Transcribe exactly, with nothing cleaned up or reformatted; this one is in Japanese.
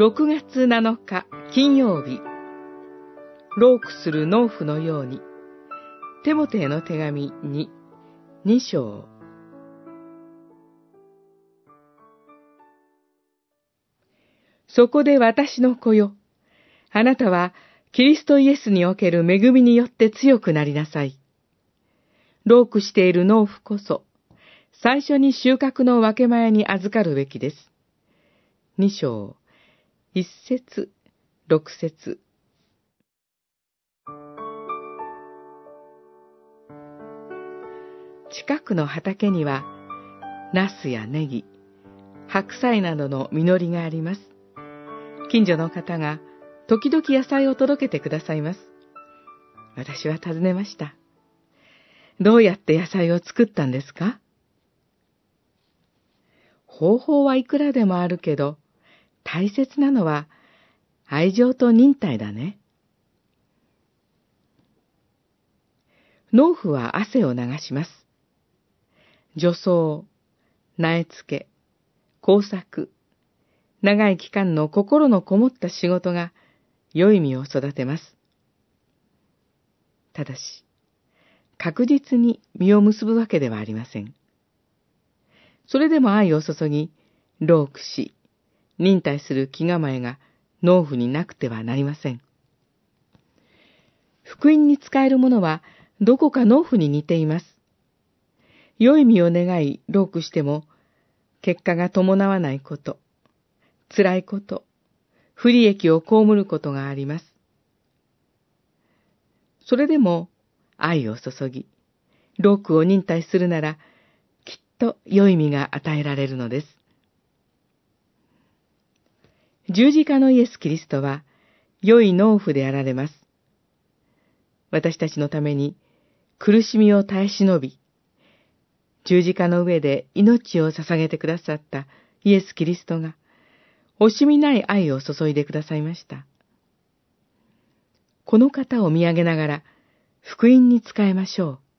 ろくがつなのか金曜日、労苦する農夫のように、テモテへの手紙に、に章。そこで私の子よ、あなたはキリストイエスにおける恵みによって強くなりなさい。労苦している農夫こそ、最初に収穫の分け前に預かるべきです。に章、一節、六節。近くの畑には、ナスやネギ、白菜などの実りがあります。近所の方が時々野菜を届けてくださいます。私は尋ねました。どうやって野菜を作ったんですか？方法はいくらでもあるけど、大切なのは愛情と忍耐だね。農夫は汗を流します。除草、苗付け、工作、長い期間の心のこもった仕事が良い実を育てます。ただし、確実に実を結ぶわけではありません。それでも愛を注ぎ、労苦し、忍耐する気構えが農夫になくてはなりません。福音に使えるものはどこか農夫に似ています。良い実を願い労苦しても、結果が伴わないこと、辛いこと、不利益を被ることがあります。それでも愛を注ぎ、労苦を忍耐するなら、きっと良い実が与えられるのです。十字架のイエス・キリストは、良い農夫であられます。私たちのために苦しみを耐え忍び、十字架の上で命を捧げてくださったイエス・キリストが、惜しみない愛を注いでくださいました。この方を見上げながら、福音に仕えましょう。